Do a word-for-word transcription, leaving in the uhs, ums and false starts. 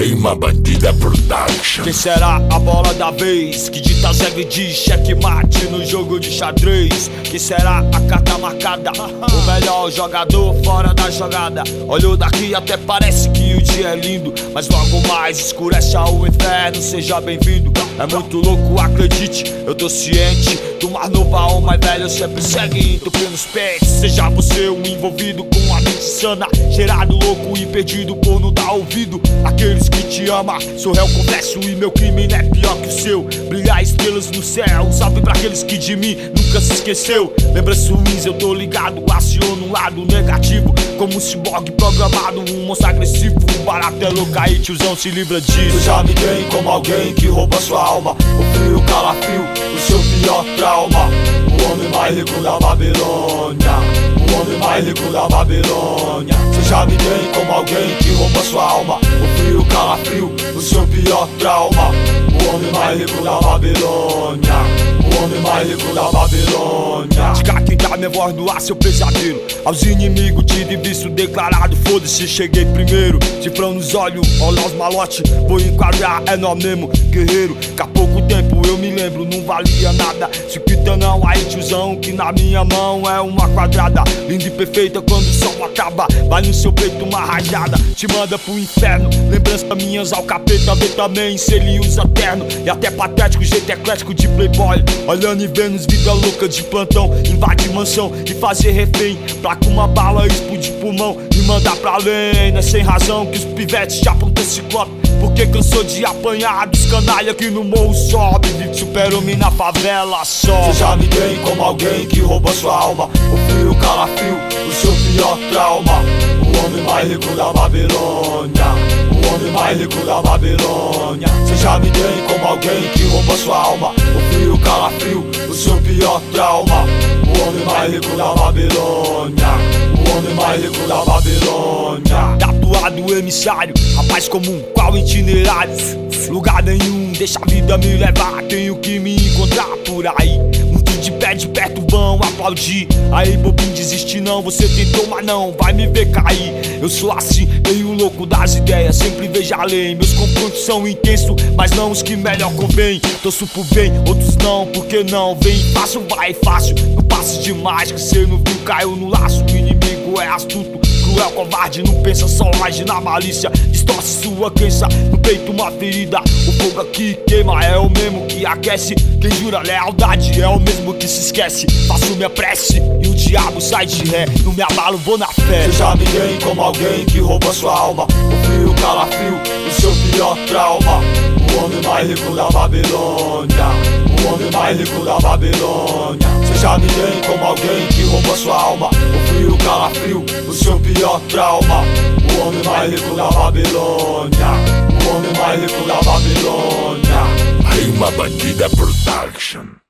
Rima Bandida Production. Quem será a bola da vez? Que dita as regras de checkmate no jogo de xadrez? Quem será a carta marcada? O melhor jogador fora da jogada. Olhou daqui até parece que o dia é lindo, mas logo mais escurece ao inferno. Seja bem-vindo, é muito louco, acredite, eu tô ciente. Do mais novo ao mais velho sempre segue entupindo os pets. Seja você um envolvido com a mente sana, gerado louco e perdido por não dar ouvido aqueles que te amam. Sou réu, confesso, e meu crime não é pior que o seu. Brilhar estrelas no céu, um salve pra aqueles que de mim nunca se esqueceu. Lembranças ruins, eu tô ligado, aciono um lado negativo, como um ciborgue programado, um monstro agressivo. O barato é louco, aí tiozão se livra disso. Tu já me tem como alguém que rouba sua alma, o frio, o calafrio, o seu pior trauma. O homem mais rico da Babilônia, o homem mais rico da Babilônia. Você já me tem como alguém que rouba sua alma, o frio, o calafrio, o seu pior trauma. O homem mais rico da Babilônia, o homem mais rico da Babilônia. Diga quem dá minha voz no ar, seu pesadelo. Aos inimigos te visto declarado, foda-se, cheguei primeiro. Cifrão nos olhos, olha os malote, vou enquadrar, é nó mesmo, guerreiro. Que há pouco tempo eu me lembro, não valia nada. Se quita não, aí tiozão, que na minha mão é uma quadrada. Linda e perfeita quando o sol acaba, vai no seu peito uma rajada, te manda pro inferno. Lembranças minhas ao capeta, vê também se ele usa terno. E até patético, jeito eclético de playboy, olhando e vendo os vida louca de plantão. Invade mansão e fazer refém, pra com uma bala explodir pulmão e mandar pra além. Não é sem razão que os pivetes chapam desse ciclope, porque cansou de apanhar dos canalha que no morro sobe. Vive super-homem na favela só. Você já me tem como alguém que rouba sua alma, o frio, o calafrio, o seu pior trauma. O homem mais rico da Babilônia, o homem mais rico da Babilônia. Você já me tem como alguém que rouba sua alma, o frio, o calafrio, o seu pior trauma. O homem mais rico da Babilônia, o homem mais rico da Babilônia. Tatuado emissário, rapaz comum, qual itinerário? Lugar nenhum, deixa a vida me levar, tenho que me encontrar por aí. Muito de pé de perto vão aplaudir. Aí bobinho, desiste não, você tentou mas não vai me ver cair. Eu sou assim, meio louco das ideias, sempre vejo além. Meus confrontos são intensos, mas não os que melhor convém. Torço por bem, outros não, porque não vem fácil, vai fácil. Não passe demais, que cê não viu, caiu no laço. O inimigo é astuto, cruel, covarde, não pensa, só age na malícia. Distorce sua crença, no peito uma ferida. O fogo aqui queima, é o mesmo que aquece. Quem jura lealdade é o mesmo que se esquece. Faço minha prece e o diabo sai de ré. Não me abalo, vou na fé. Você já me tem como alguém que rouba sua alma, o frio, o calafrio, o seu pior trauma. O homem mais rico da Babilônia, o homem mais rico da Babilônia. Você já me tem como alguém que rouba sua alma, o frio, o calafrio, o seu pior trauma. O homem mais rico da Babilônia, o homem mais rico da Babilônia. Rima Bandida Production.